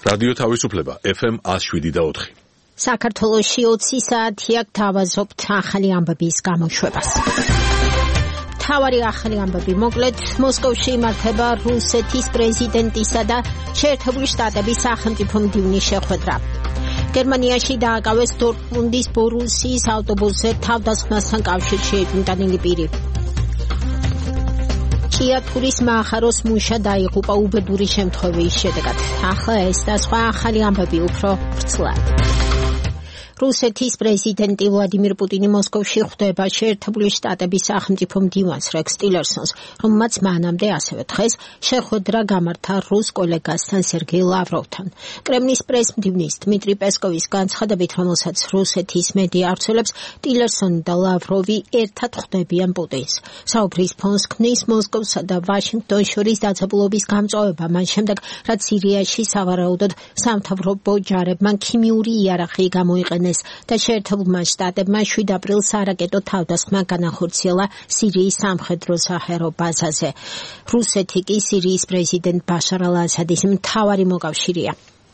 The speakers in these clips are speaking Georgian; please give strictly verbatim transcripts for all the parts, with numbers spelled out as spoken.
რადიო თავისუფლება ეფ ემ one oh seven და four. საქართველოში ოცი საათია გთავაზობთ ახალი ამბების გამოშვებას. თავარი ახალი ამბები მოკლედ მოსკოვში იმართება რუსეთის პრეზიდენტისა და შეერთებული შტატების სახელმწიფო მდივნის შეხვედრა. გერმანიაში დააკავეს დორტმუნდის ბორუსიის ავტობუსზე თავდასხმასთან კავშირში ეჭვმიტანილი პირი. ჭიათურის მაახაროს მუშა დაიღუპა უბედური შემთხვევის შედეგად. ახლა ეს და სხვა ახალი ამბები უფრო ვრცლად. რუსეთის პრეზიდენტი ვლადიმირ პუტინი მოსკოვში ხვდება შეერთებული შტატების სახელმწიფო მდივანს რეკს ტილერსონს, რომელმაც მანამდე ასევე დღეს შეხვედრა გამართა რუს კოლეგასთან სერგეი ლავროვთან. კრემლის პრესმდივნის დმიტრი პესკოვის განცხადებით, რომელსაც რუსეთის მედია ავრცელებს, ტილერსონი და ლავროვი ერთად ხვდებიან პუტინს. საუბრის ფონს ქმნის მოსკოვსა და ვაშინგტონს შორის დაძაბულობის გამწვავება მან შემდეგ, რაც სირიაში სავარაუდოდ სამთავრობო ჯარებმა ქიმიური იარაღი გამოიყენეს და შეერთებულმა შტატებმა შვიდ აპრილს არაკეტო თავდასხმა განახორციელა სირიის სამხედრო საჰაერო ბაზაზე. რუსეთი კი სირიის პრეზიდენტ ბაშარ ალ-ასადის მთავარი მოკავშირეა.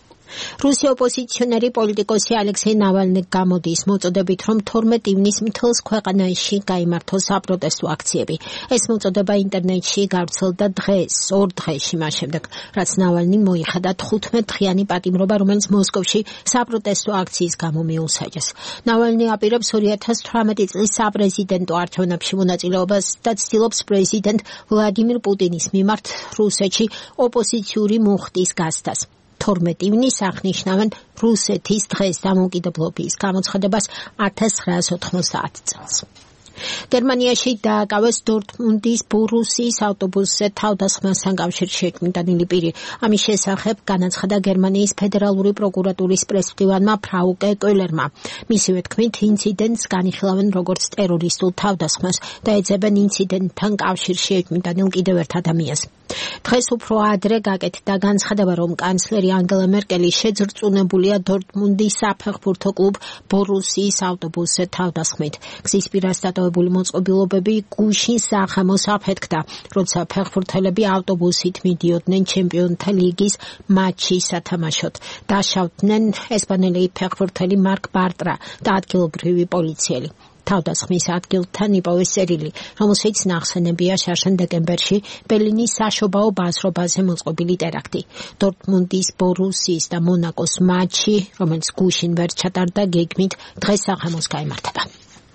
რუსი ოპოზიციონერი პოლიტიკოსი ალექსეი ნავალნი გამოდის მოწოდებით, რომ თორმეტ ივნის მთელს ქვეყანაში გაიმართოს საპროტესტო აქციები. ეს მოწოდება ინტერნეტში გავრცელდა დღეს, ორ დღეში მას შემდეგ, რაც ნავალნი მოიხადა თხუთმეტ-დღიანი პატიმრობა, რომელიც მოსკოვში საპროტესტო აქციის გამო მიუსაჯეს. ნავალნი აპირებს ორი ათას თვრამეტი წლის საპრეზიდენტო არჩევნებში მონაწილეობას და ცდილობს პრეზიდენტ ვლადიმირ პუტინის მიმართ რუსეთში ოპოზიციური მუხტის გასცდას. თორმეტ ივნის აღნიშნავენ რუსეთის დღეს დამოუკიდებლობის გამოცხადებას ათას ცხრაას ოთხმოცდაათ წელს. გერმანიაში დააკავეს დორტმუნდის ბორუსიის ავტობუსზე თავდასხმასთან კავშირში ეჭვმიტანილი პირი. ამის შესახებ განაცხადა გერმანიის ფედერალური პროკურატურის პრესმდივანმა ფრაუკე კოილერმა. მისივე თქმით, ინციდენტს განიხილავენ როგორც ტერორისტულ თავდასხმას და ეძებენ ინციდენტთან კავშირში ეჭვმიტანილ კიდევ ერთ ადამიანს. დღეს უფრო ადრე გაკეთდა განცხადება, რომ კანცლერი ანგელა მერკელი შეძრწუნებულია დორტმუნდის საფეხბურთო კლუბ ბორუსიის ავტობუსზე თავდასხმით. გზის პირას დატოვებული მოწყობილობები გუშინ სახამოს აფეთქდა, როცა ფეხბურთელები ავტობუსით მიდიოდნენ ჩემპიონთა ლიგის მატჩის სათამაშოდ. დაშავდნენ ესპანელი ფეხბურთელი მარკ ბარტრა და ადგილობრივი პოლიციელი. თავდასხმის ადგილთან იპოვეს წერილი, რომელშიც ნახსენებია შარშან დეკემბერში ბერლინის საშობაო ბაზრობაზე მოწყობილი ტერაქტი. დორტმუნდის ბორუსიის და მონაკოს მატჩი, რომელიც გუშინ ვერ ჩატარდა, გეგმით დღეს სახამოს გაიმართება.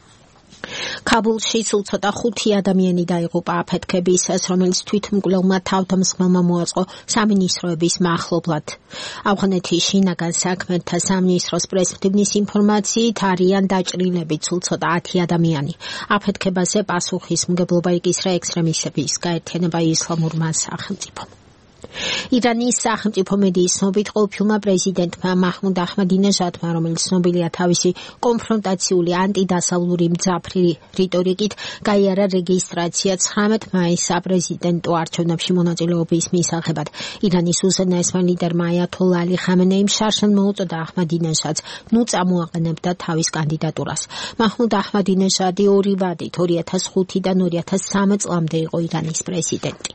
ქაბულში სულ ცოტა ხუთი ადამიანი დაიღუპა აფეთქებისას, რომელიც თვითმკვლელმა თავდამსხმელმა მოაწყო სამინისტროების მახლობლად. ავღანეთის შინაგან საქმეთა სამინისტროს პრესმდივნის ინფორმაციით არიან დაჭრილები სულ ცოტა ათი ადამიანი. აფეთქებაზე პასუხისმგებლობა იკისრა ექსტრემისტების გაერთიანება ისლამურმა სახელმწიფომ. ირანის სახელმწიფო მედიის ცნობით, ყოფილმა პრეზიდენტმა მაჰმუდ აჰმადინეჟადმა, რომელიც ცნობილია თავისი კონფრონტაციული ანტიდასავლური მძაფრი რიტორიკით, გაიარა რეგისტრაცია ცხრამეტ მაისს საპრეზიდენტო არჩევნებში მონაწილეობის მისაღებად. ირანის უზენაესმა ლიდერმა აიათოლა ალი ხამენეიმ შარშან მოუწოდა აჰმადინეჟადს, ნუ წამოაყენებდა თავის კანდიდატურას. მაჰმუდ აჰმადინეჟადი ორი ვადით ორი ათას ხუთიდან ორი ათას სამი წლამდე იყო ირანის პრეზიდენტი.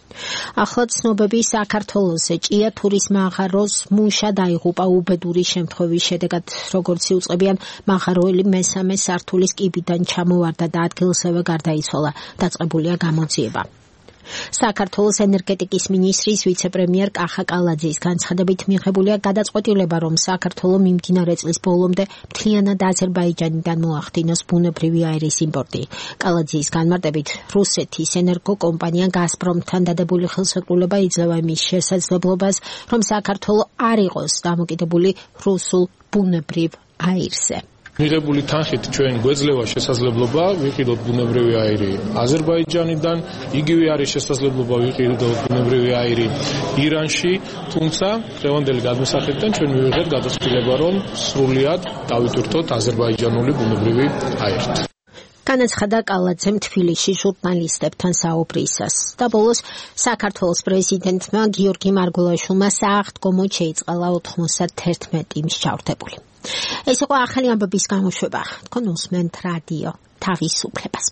ახლა ცნობები საქართველოზე. ჭიათურის მაახაროს მუშა დაიღუპა უბედური შემთხვევის შედეგად, როგორც იუწყებიან, მაახაროელი მესამე სართულის კიბიდან ჩამოვარდა და ადგილზევე გარდაიცვალა. დაწყებულია გამოძიება. საქართველოს ენერგეტიკის მინისტრის ვიცე-პრემიერ კახა კალაძის განცხადებით მიღებულია გადაწყვეტილება, რომ საქართველოს მიმდინარე წლის ბოლომდე მთლიანად აზერბაიჯანიდან მოახდინოს ბუნებრივი აირის იმპორტი. კალაძის განმარტებით, რუსეთის ენერგოკომპანია გაზპრომთან დადებული ხელშეკრულება იძლევა იმის შესაძლებლობას, რომ საქართველოს არ იყოს დამოკიდებული რუსულ ბუნებრივ აირზე. მიღებული თანხით ჩვენ გვეძლევა შესაძლებლობა ვიყიდოთ ბუნებრივი აირი აზერბაიჯანიდან, იგივე არის შესაძლებლობა ვიყიდოთ ბუნებრივი აირი ირანში, თუმცა დღევანდელი გადმოსახედიდან ჩვენ მივიღეთ გადაწყვეტილება, რომ სრულად დავიტვირთოთ აზერბაიჯანული ბუნებრივი აირით. განაცხადა კალაძემ თბილისში ჟურნალისტებთან საუბრისას. და ბოლოს საქართველოს პრეზიდენტმა გიორგი მარგველაშვილმა სააღდგომოდ შეიწყალა ოთხმოცდაერთმეტი მსჯავრდებული. ეს იყო ახალი ამბების გამოშვება. თქვენ უსმენთ რადიო თავისუფლებას.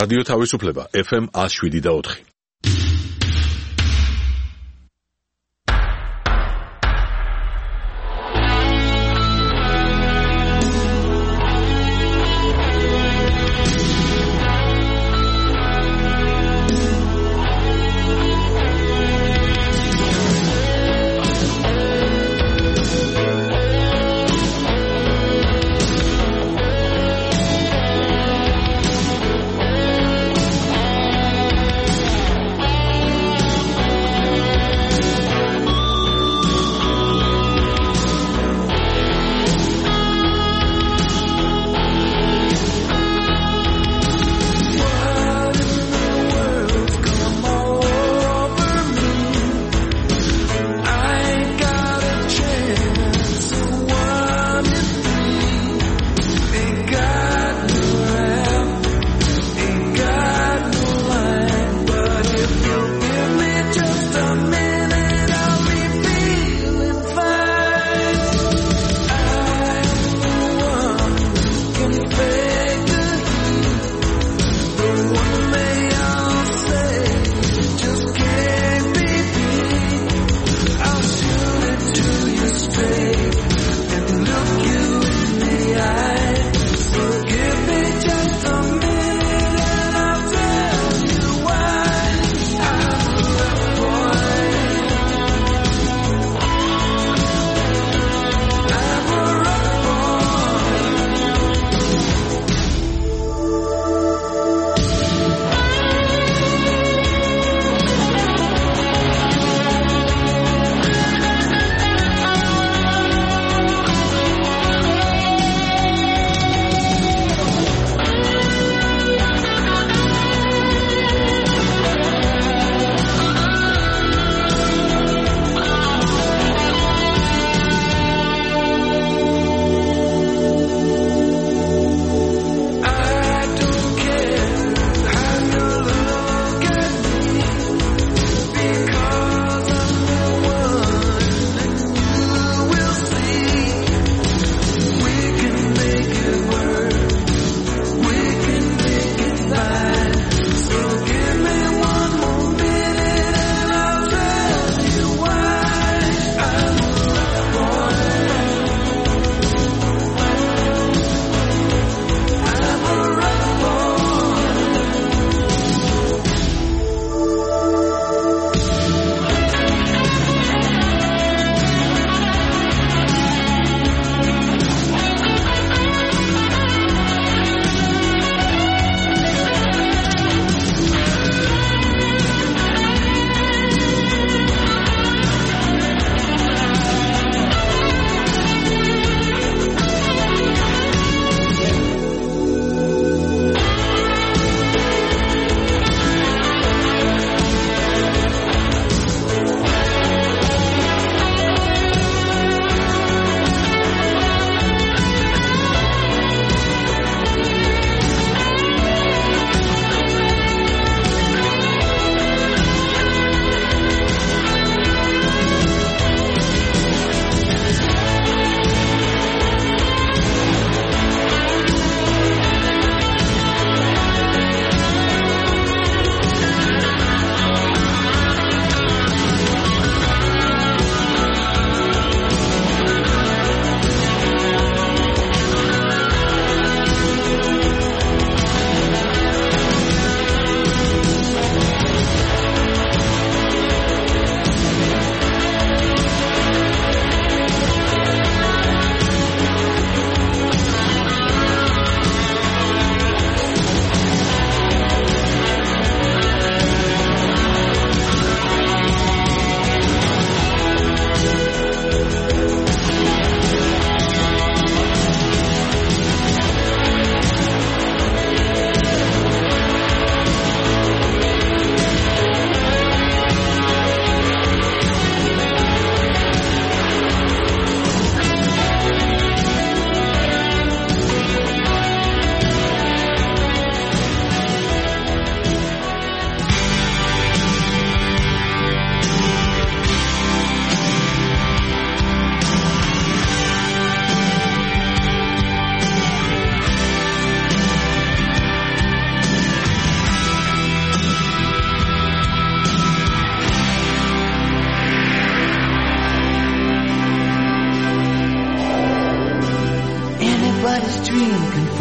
რადიო თავისუფლება ეფ ემ one oh seven და four.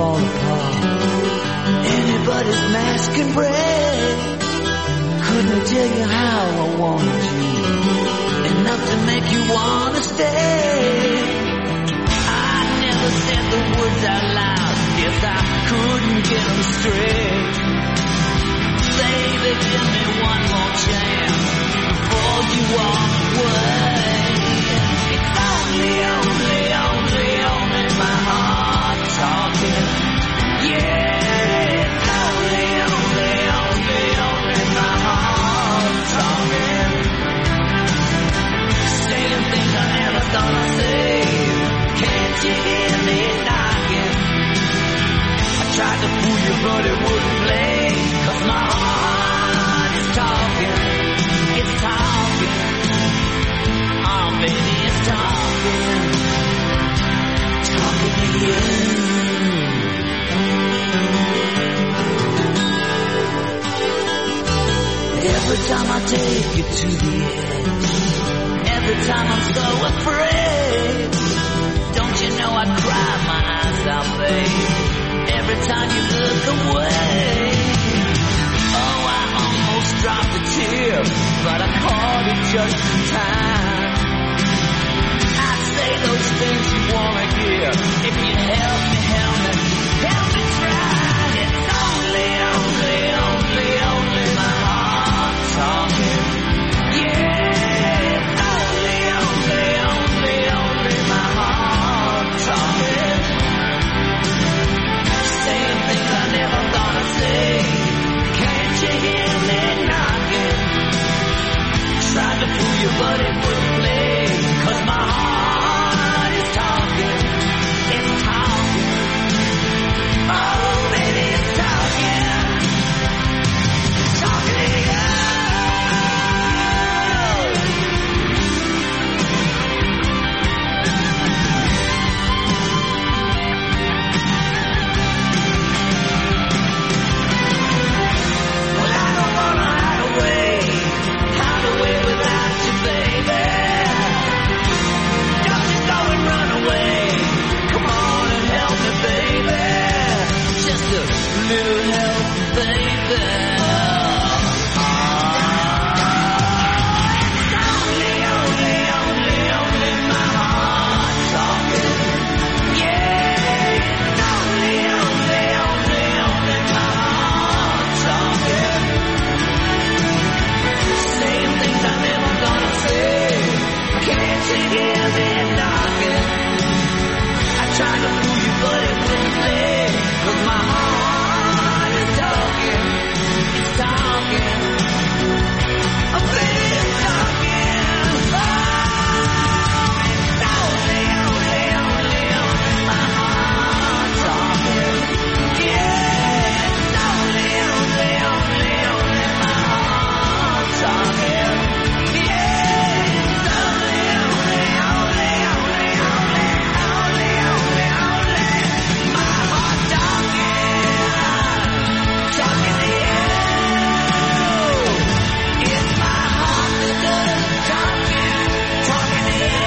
fall apart. Anybody's mask can break. Couldn't tell you how I wanted you, enough to make you wanna stay. I never said the words out loud, guess I couldn't get them straight. Baby, give me one more chance before you walk away. It's only, only, only, only my heart talking. Yeah, it's only, only, only, only my heart talking. Saying things I never thought I'd say. Can't you hear me knocking? I tried to fool you but it wouldn't play. 'Cause my heart is talking. It's talking. Oh baby, it's talking. Talking to you. Every time I take you to the edge, every time I'm so afraid, don't you know I cry my eyes out, babe, every time you look away. Oh, I almost dropped a tear, but I caught it just in time. I say those things you wanna hear. If you help me, help me, help me try. It's only, only, only, only my heart talking. Yeah, it's only, only, only, only my heart talking. Saying things I never thought I'd say. Can't you hear me knocking? Tried to fool you but it wouldn't play. 'Cause my heart is talking. It's talking. Oh baby, it's talking. Talking to you. Well, I don't wanna hide away, hide away without you, baby. Don't you go and run away. Come on and help me, baby. Just a little help, baby. It's only, only, only, only my heart talking. Yeah, it's only, only, only, only my heart talking. Saying things I never thought I'd say. Can't you hear me knocking? I tried to fool you but it wouldn't play. 'Cause my heart is talking. It's talking. Oh baby, it's talking. Oh, it's only, only, only, only my heart talking. Yeah, it's only, only, only, only my heart talking. Yeah, it's only, only, only, only, only, only, only, only my heart talking. Talking to you. It's my heart that's talking. Talking to you.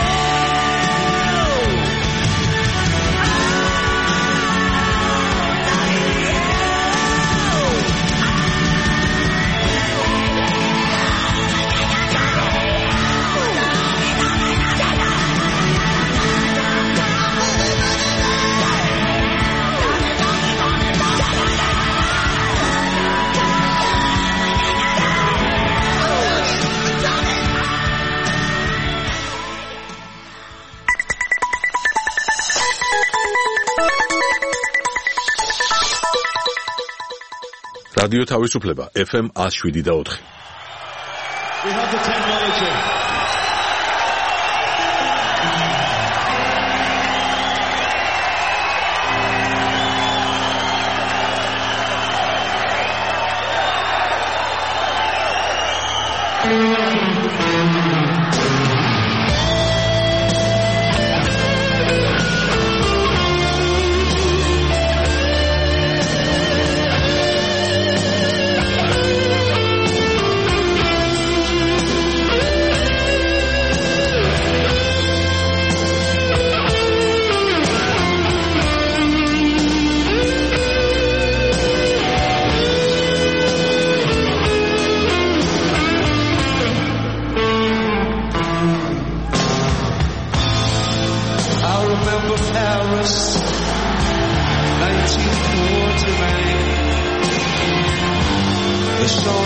Oh, talking to you. რადიო თავისუფლება ეფ ემ one oh seven და four. We have the technology.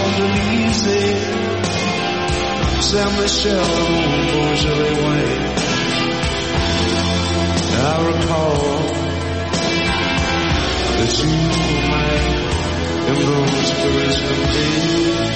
Champs-Élysées, Saint-Michel, Beaujolais way. I recall that you might in those Parisian days.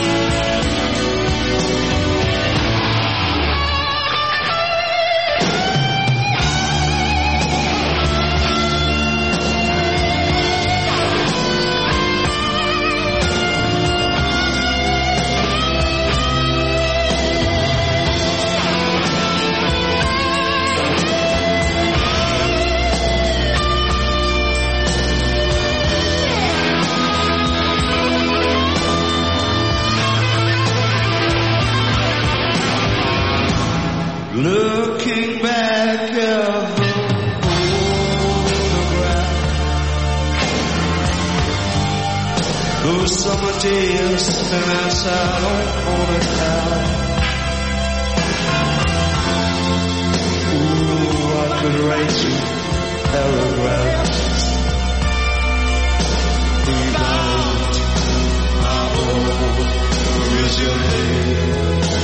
Looking back at the photograph, those summer days spent outside on the town. Ooh, I could write you paragraphs about my old resume.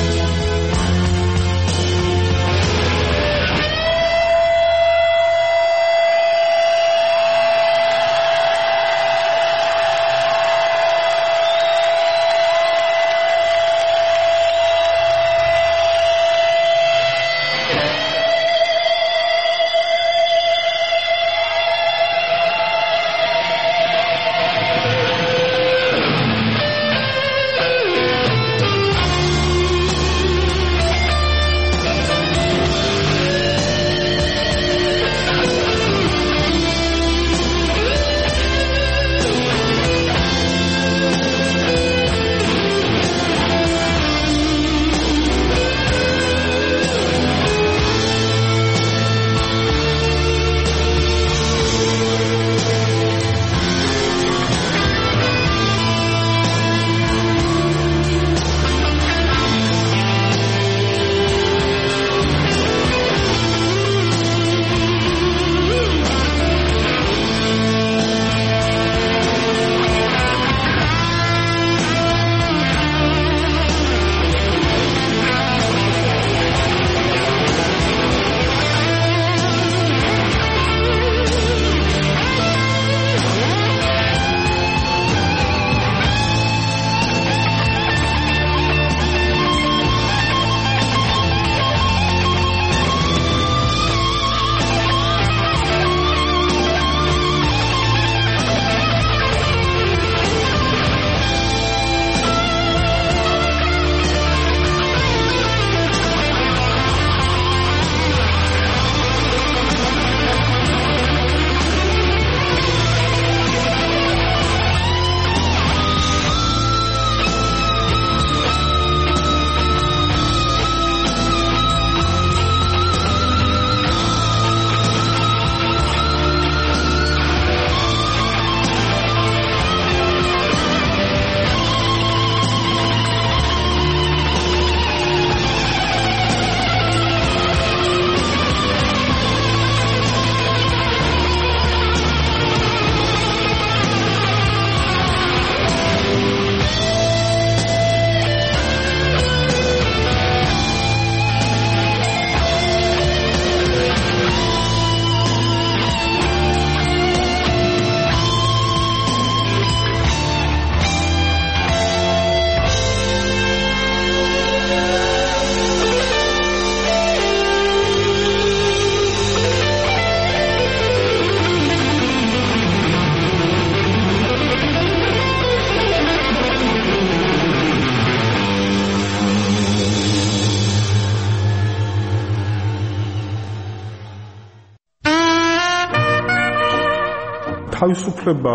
თავისუფლება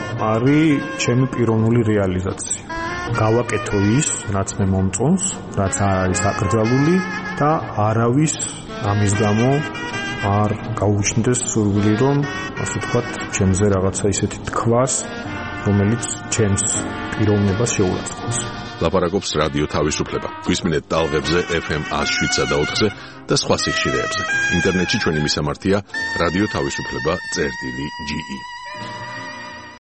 არის ჩემი პიროვნული რეალიზაცია. გავაკეთო ის, რაც მე მომწონს, რაც არ არის აკრძალული და არავის ამის გამო არ გაუჩნდეს სურვილი, რომ ასე ვთქვათ, ჩემზე რაღაცა ისეთი თქვას, რომელიც ჩემს პიროვნებას შეურაცხყოფს. ლაპარაკობს რადიო თავისუფლება. გვისმინეთ ტალღებზე ეფ ემ ათს და ოთხზე და სხვა სიხშირეებზე. ინტერნეტში ჩვენი მისამართია რადიო თავისუფლება წერტილი ჯი ი.